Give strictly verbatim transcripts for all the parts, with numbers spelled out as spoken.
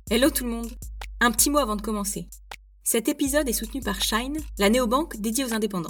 Hello tout le monde. Un petit mot avant de commencer. Cet épisode est soutenu par Shine, la néobanque dédiée aux indépendants.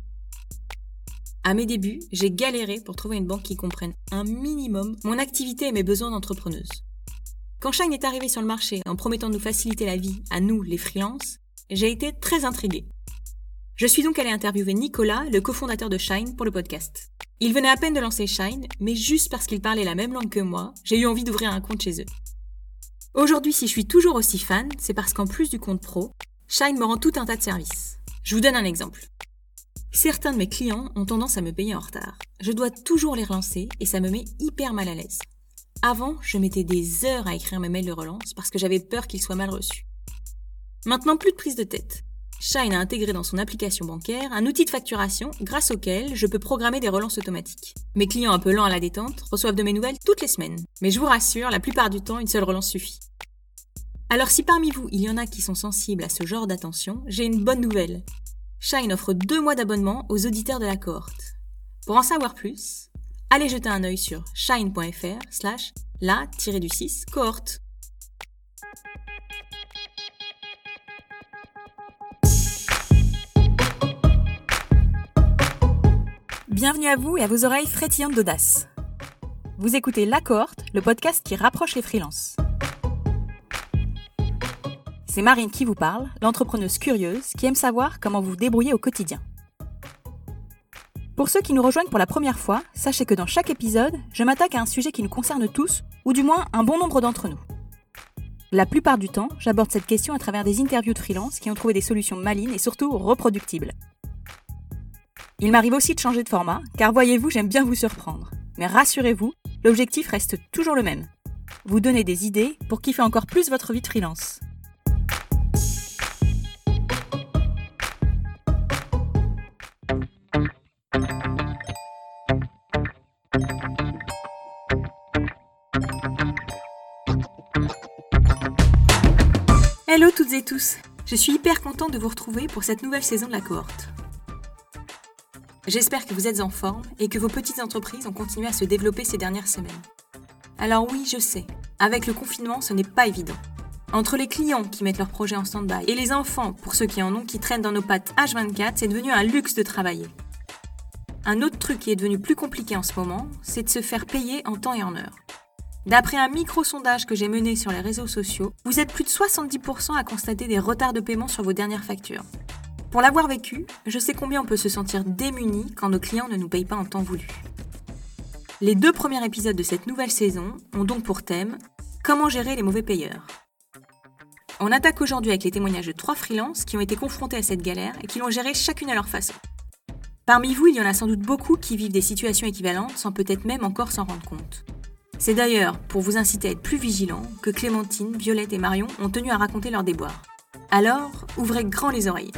À mes débuts, j'ai galéré pour trouver une banque qui comprenne un minimum mon activité et mes besoins d'entrepreneuse. Quand Shine est arrivé sur le marché en promettant de nous faciliter la vie à nous, les freelances, j'ai été très intriguée. Je suis donc allée interviewer Nicolas, le cofondateur de Shine, pour le podcast. Il venait à peine de lancer Shine, mais juste parce qu'il parlait la même langue que moi, j'ai eu envie d'ouvrir un compte chez eux. Aujourd'hui, si je suis toujours aussi fan, c'est parce qu'en plus du compte pro, Shine me rend tout un tas de services. Je vous donne un exemple. Certains de mes clients ont tendance à me payer en retard. Je dois toujours les relancer et ça me met hyper mal à l'aise. Avant, je mettais des heures à écrire mes mails de relance parce que j'avais peur qu'ils soient mal reçus. Maintenant, plus de prise de tête. Shine a intégré dans son application bancaire un outil de facturation grâce auquel je peux programmer des relances automatiques. Mes clients un peu lents à la détente reçoivent de mes nouvelles toutes les semaines. Mais je vous rassure, la plupart du temps, une seule relance suffit. Alors si parmi vous, il y en a qui sont sensibles à ce genre d'attention, j'ai une bonne nouvelle. Shine offre deux mois d'abonnement aux auditeurs de la cohorte. Pour en savoir plus, allez jeter un œil sur shine.fr slash la-du-six cohorte. Bienvenue à vous et à vos oreilles frétillantes d'audace. Vous écoutez La Cohorte, le podcast qui rapproche les freelances. C'est Marine qui vous parle, l'entrepreneuse curieuse qui aime savoir comment vous vous débrouillez au quotidien. Pour ceux qui nous rejoignent pour la première fois, sachez que dans chaque épisode, je m'attaque à un sujet qui nous concerne tous, ou du moins un bon nombre d'entre nous. La plupart du temps, j'aborde cette question à travers des interviews de freelance qui ont trouvé des solutions malines et surtout reproductibles. Il m'arrive aussi de changer de format, car voyez-vous, j'aime bien vous surprendre. Mais rassurez-vous, l'objectif reste toujours le même. Vous donner des idées pour kiffer encore plus votre vie de freelance. Hello toutes et tous, je suis hyper contente de vous retrouver pour cette nouvelle saison de la cohorte. J'espère que vous êtes en forme et que vos petites entreprises ont continué à se développer ces dernières semaines. Alors oui, je sais, avec le confinement, ce n'est pas évident. Entre les clients qui mettent leurs projets en stand-by et les enfants, pour ceux qui en ont, qui traînent dans nos pattes H vingt-quatre, c'est devenu un luxe de travailler. Un autre truc qui est devenu plus compliqué en ce moment, c'est de se faire payer en temps et en heure. D'après un micro-sondage que j'ai mené sur les réseaux sociaux, vous êtes plus de soixante-dix pour cent à constater des retards de paiement sur vos dernières factures. Pour l'avoir vécu, je sais combien on peut se sentir démuni quand nos clients ne nous payent pas en temps voulu. Les deux premiers épisodes de cette nouvelle saison ont donc pour thème « Comment gérer les mauvais payeurs ». On attaque aujourd'hui avec les témoignages de trois freelances qui ont été confrontés à cette galère et qui l'ont géré chacune à leur façon. Parmi vous, il y en a sans doute beaucoup qui vivent des situations équivalentes sans peut-être même encore s'en rendre compte. C'est d'ailleurs pour vous inciter à être plus vigilants que Clémentine, Violette et Marion ont tenu à raconter leurs déboires. Alors, ouvrez grand les oreilles.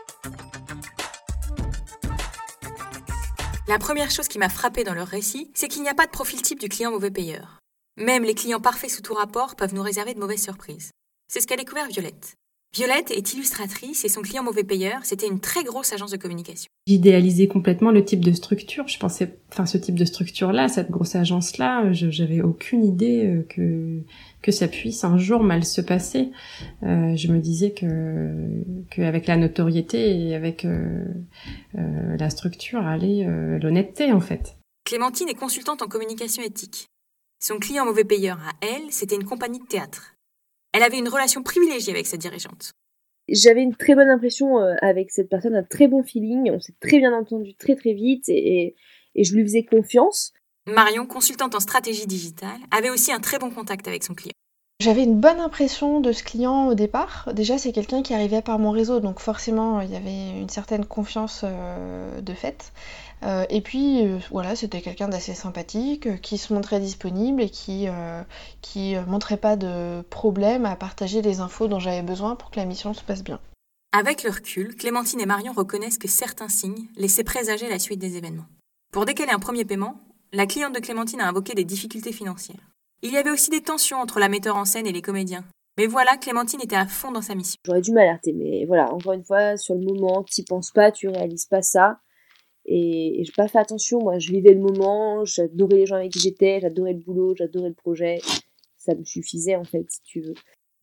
La première chose qui m'a frappée dans leur récit, c'est qu'il n'y a pas de profil type du client mauvais payeur. Même les clients parfaits sous tout rapport peuvent nous réserver de mauvaises surprises. C'est ce qu'a découvert Violette. Violette est illustratrice et son client mauvais payeur, c'était une très grosse agence de communication. J'idéalisais complètement le type de structure. Je pensais, enfin, ce type de structure-là, cette grosse agence-là, je, j'avais aucune idée que que ça puisse un jour mal se passer. Euh, je me disais que qu'avec la notoriété et avec euh, euh, la structure allait euh, l'honnêteté, en fait. Clémentine est consultante en communication éthique. Son client mauvais payeur à elle, c'était une compagnie de théâtre. Elle avait une relation privilégiée avec sa dirigeante. J'avais une très bonne impression euh, avec cette personne, un très bon feeling, on s'est très bien entendu très très vite et, et, et je lui faisais confiance. Marion, consultante en stratégie digitale, avait aussi un très bon contact avec son client. J'avais une bonne impression de ce client au départ. Déjà, c'est quelqu'un qui arrivait par mon réseau, donc forcément, il y avait une certaine confiance euh, de fait. Euh, et puis, euh, voilà, c'était quelqu'un d'assez sympathique, euh, qui se montrait disponible et qui euh, qui euh, montrait pas de problème à partager les infos dont j'avais besoin pour que la mission se passe bien. Avec le recul, Clémentine et Marion reconnaissent que certains signes laissaient présager la suite des événements. Pour décaler un premier paiement, la cliente de Clémentine a invoqué des difficultés financières. Il y avait aussi des tensions entre la metteur en scène et les comédiens. Mais voilà, Clémentine était à fond dans sa mission. J'aurais dû m'alerter, mais voilà, encore une fois, sur le moment, t'y penses pas, tu réalises pas ça. Et, et j'ai pas fait attention, moi, je vivais le moment, j'adorais les gens avec qui j'étais, j'adorais le boulot, j'adorais le projet. Ça me suffisait, en fait, si tu veux.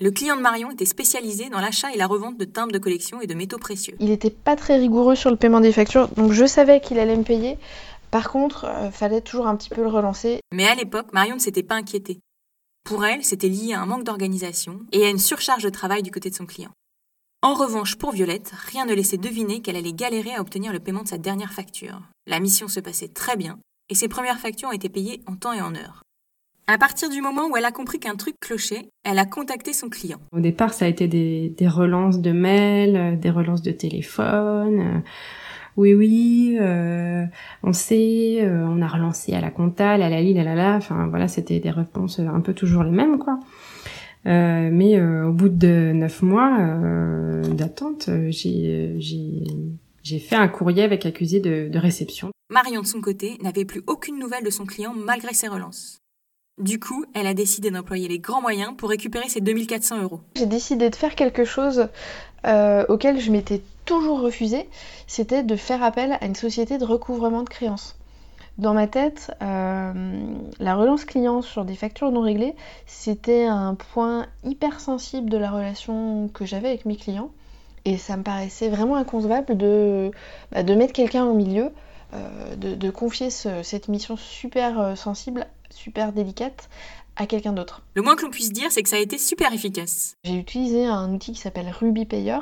Le client de Marion était spécialisé dans l'achat et la revente de timbres de collection et de métaux précieux. Il n'était pas très rigoureux sur le paiement des factures, donc je savais qu'il allait me payer. Par contre, euh, fallait toujours un petit peu le relancer. Mais à l'époque, Marion ne s'était pas inquiétée. Pour elle, c'était lié à un manque d'organisation et à une surcharge de travail du côté de son client. En revanche, pour Violette, rien ne laissait deviner qu'elle allait galérer à obtenir le paiement de sa dernière facture. La mission se passait très bien et ses premières factures ont été payées en temps et en heure. À partir du moment où elle a compris qu'un truc clochait, elle a contacté son client. Au départ, ça a été des, des relances de mails, des relances de téléphone. Euh, oui, oui, euh, on sait, euh, on a relancé à la compta, la la li, la la la. Enfin, voilà, c'était des réponses un peu toujours les mêmes, quoi. Euh, mais euh, au bout de neuf mois euh, d'attente, j'ai, j'ai, j'ai fait un courrier avec accusé de, de réception. Marion, de son côté, n'avait plus aucune nouvelle de son client malgré ses relances. Du coup, elle a décidé d'employer les grands moyens pour récupérer ses deux mille quatre cents euros. J'ai décidé de faire quelque chose euh, auquel je m'étais toujours refusée, c'était de faire appel à une société de recouvrement de créances. Dans ma tête, euh, la relance client sur des factures non réglées, c'était un point hyper sensible de la relation que j'avais avec mes clients. Et ça me paraissait vraiment inconcevable de, bah, de mettre quelqu'un au milieu, euh, de, de confier ce, cette mission super euh, sensible, super délicate à quelqu'un d'autre. Le moins que l'on puisse dire, c'est que ça a été super efficace. J'ai utilisé un outil qui s'appelle Ruby Payer,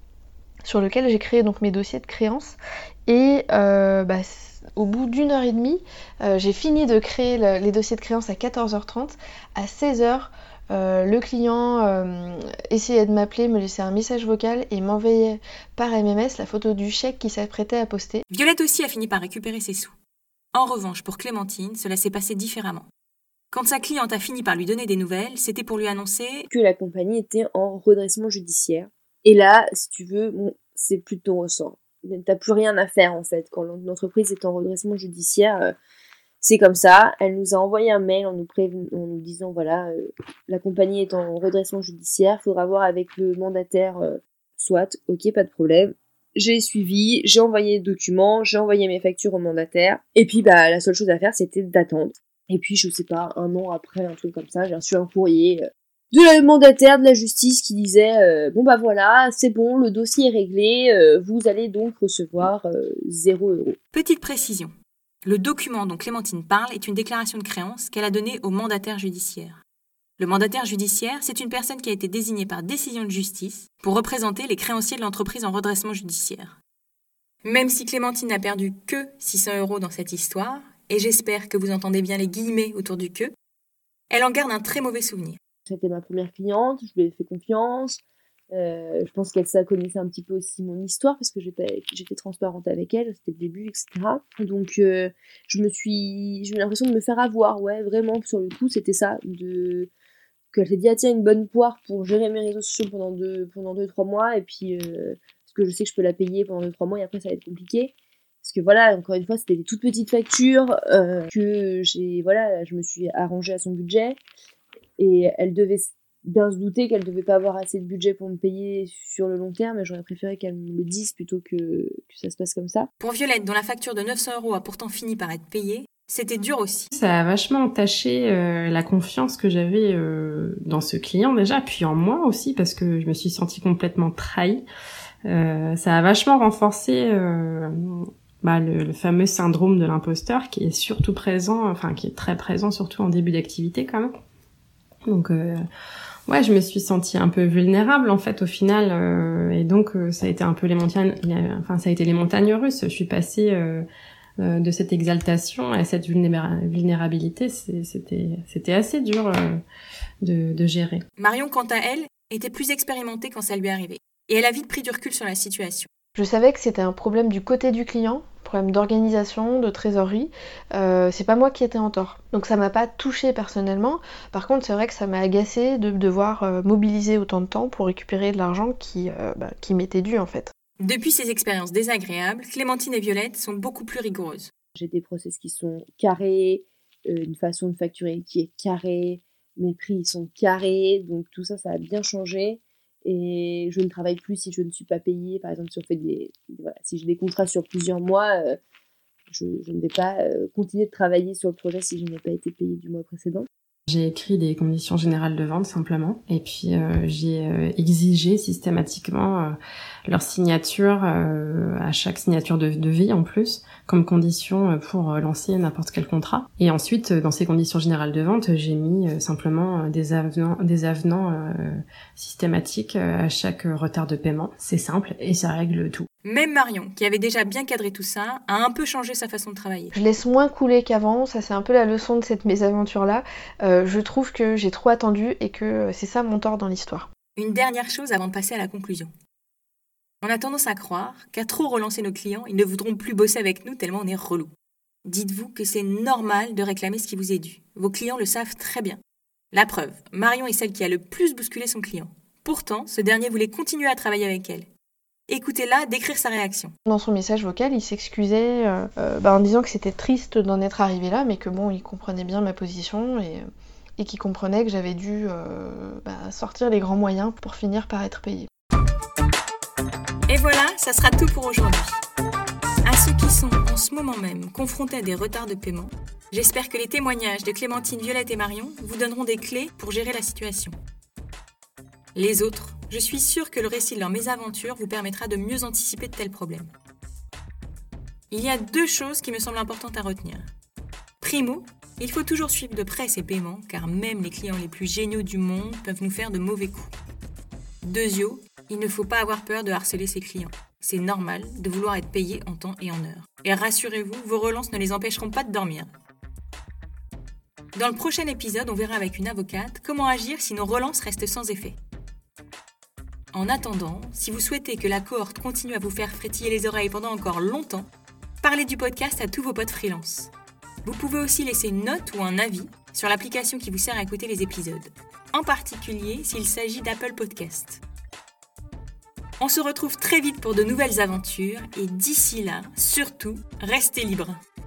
sur lequel j'ai créé donc mes dossiers de créances. Et euh, bah, au bout d'une heure et demie, euh, j'ai fini de créer le, les dossiers de créances à quatorze heures trente. À seize heures, euh, le client euh, essayait de m'appeler, me laissait un message vocal et m'envoyait par M M S la photo du chèque qu'il s'apprêtait à poster. Violette aussi a fini par récupérer ses sous. En revanche, pour Clémentine, cela s'est passé différemment. Quand sa cliente a fini par lui donner des nouvelles, c'était pour lui annoncer que la compagnie était en redressement judiciaire. Et là, si tu veux, bon, c'est plus de ton ressort. T'as plus rien à faire en fait. Quand l'entreprise est en redressement judiciaire, euh, c'est comme ça. Elle nous a envoyé un mail en nous, préven- en nous disant voilà, euh, la compagnie est en redressement judiciaire, faudra voir avec le mandataire. Euh, soit, ok, pas de problème. J'ai suivi, j'ai envoyé les documents, j'ai envoyé mes factures au mandataire. Et puis bah la seule chose à faire, c'était d'attendre. Et puis je sais pas, un an après, un truc comme ça, j'ai reçu un courrier. Euh, de la mandataire de la justice qui disait euh, bon bah voilà, c'est bon, le dossier est réglé, euh, vous allez donc recevoir euh, zéro euro. Petite précision. Le document dont Clémentine parle est une déclaration de créance qu'elle a donnée au mandataire judiciaire. Le mandataire judiciaire, c'est une personne qui a été désignée par décision de justice pour représenter les créanciers de l'entreprise en redressement judiciaire. Même si Clémentine n'a perdu que six cents euros dans cette histoire, et j'espère que vous entendez bien les guillemets autour du que, elle en garde un très mauvais souvenir. C'était ma première cliente, je lui ai fait confiance. Euh, je pense qu'elle ça connaissait un petit peu aussi mon histoire parce que j'ai pas, j'étais transparente avec elle, c'était le début, et cetera. Donc euh, je me suis, j'ai eu l'impression de me faire avoir, ouais, vraiment sur le coup c'était ça, de qu'elle s'est dit ah tiens une bonne poire pour gérer mes réseaux sociaux pendant deux, pendant deux trois mois et puis euh, parce que je sais que je peux la payer pendant deux trois mois et après ça va être compliqué. Parce que voilà, encore une fois, c'était des toutes petites factures euh, que j'ai, voilà, je me suis arrangée à son budget. Et elle devait bien se douter qu'elle devait pas avoir assez de budget pour me payer sur le long terme, et j'aurais préféré qu'elle me le dise plutôt que, que ça se passe comme ça. Pour Violette, dont la facture de neuf cents euros a pourtant fini par être payée, c'était dur aussi. Ça a vachement entaché euh, la confiance que j'avais euh, dans ce client déjà, puis en moi aussi, parce que je me suis sentie complètement trahie. Euh, ça a vachement renforcé euh, bah, le, le fameux syndrome de l'imposteur qui est surtout présent, enfin qui est très présent surtout en début d'activité quand même. Donc euh, ouais, je me suis sentie un peu vulnérable en fait au final euh, et donc euh, ça a été un peu les montagnes, enfin ça a été les montagnes russes. Je suis passée euh, euh, de cette exaltation à cette vulnéra- vulnérabilité. C'est, c'était c'était assez dur euh, de, de gérer. Marion, quant à elle, était plus expérimentée quand ça lui arrivait et elle a vite pris du recul sur la situation. Je savais que c'était un problème du côté du client, problème d'organisation, de trésorerie. Euh, c'est pas moi qui étais en tort. Donc ça m'a pas touchée personnellement. Par contre, c'est vrai que ça m'a agacée de devoir euh, mobiliser autant de temps pour récupérer de l'argent qui, euh, bah, qui m'était dû en fait. Depuis ces expériences désagréables, Clémentine et Violette sont beaucoup plus rigoureuses. J'ai des process qui sont carrés, euh, une façon de facturer qui est carrée, mes prix sont carrés, donc tout ça, ça a bien changé. Et je ne travaille plus si je ne suis pas payée. Par exemple, si, on fait des, voilà, si j'ai des contrats sur plusieurs mois, euh, je, je ne vais pas euh, continuer de travailler sur le projet si je n'ai pas été payée du mois précédent. J'ai écrit des conditions générales de vente simplement et puis euh, j'ai euh, exigé systématiquement euh, leur signature euh, à chaque signature de, de vie en plus comme condition pour lancer n'importe quel contrat. Et ensuite dans ces conditions générales de vente, j'ai mis euh, simplement des avenants, des avenants euh, systématiques à chaque retard de paiement. C'est simple et ça règle tout. Même Marion, qui avait déjà bien cadré tout ça, a un peu changé sa façon de travailler. Je laisse moins couler qu'avant, ça c'est un peu la leçon de cette mésaventure-là. Euh, je trouve que j'ai trop attendu et que c'est ça mon tort dans l'histoire. Une dernière chose avant de passer à la conclusion. On a tendance à croire qu'à trop relancer nos clients, ils ne voudront plus bosser avec nous tellement on est relou. Dites-vous que c'est normal de réclamer ce qui vous est dû. Vos clients le savent très bien. La preuve, Marion est celle qui a le plus bousculé son client. Pourtant, ce dernier voulait continuer à travailler avec elle. Écoutez-la décrire sa réaction. Dans son message vocal, il s'excusait euh, euh, bah, en disant que c'était triste d'en être arrivé là, mais que bon, il comprenait bien ma position et, et qu'il comprenait que j'avais dû euh, bah, sortir les grands moyens pour finir par être payée. Et voilà, ça sera tout pour aujourd'hui. À ceux qui sont en ce moment même confrontés à des retards de paiement, j'espère que les témoignages de Clémentine, Violette et Marion vous donneront des clés pour gérer la situation. Les autres, je suis sûre que le récit de leur mésaventure vous permettra de mieux anticiper de tels problèmes. Il y a deux choses qui me semblent importantes à retenir. Primo, il faut toujours suivre de près ces paiements, car même les clients les plus géniaux du monde peuvent nous faire de mauvais coups. Deuxio, il ne faut pas avoir peur de harceler ses clients. C'est normal de vouloir être payé en temps et en heure. Et rassurez-vous, vos relances ne les empêcheront pas de dormir. Dans le prochain épisode, on verra avec une avocate comment agir si nos relances restent sans effet. En attendant, si vous souhaitez que la cohorte continue à vous faire frétiller les oreilles pendant encore longtemps, parlez du podcast à tous vos potes freelance. Vous pouvez aussi laisser une note ou un avis sur l'application qui vous sert à écouter les épisodes, en particulier s'il s'agit d'Apple Podcast. On se retrouve très vite pour de nouvelles aventures et d'ici là, surtout, restez libres.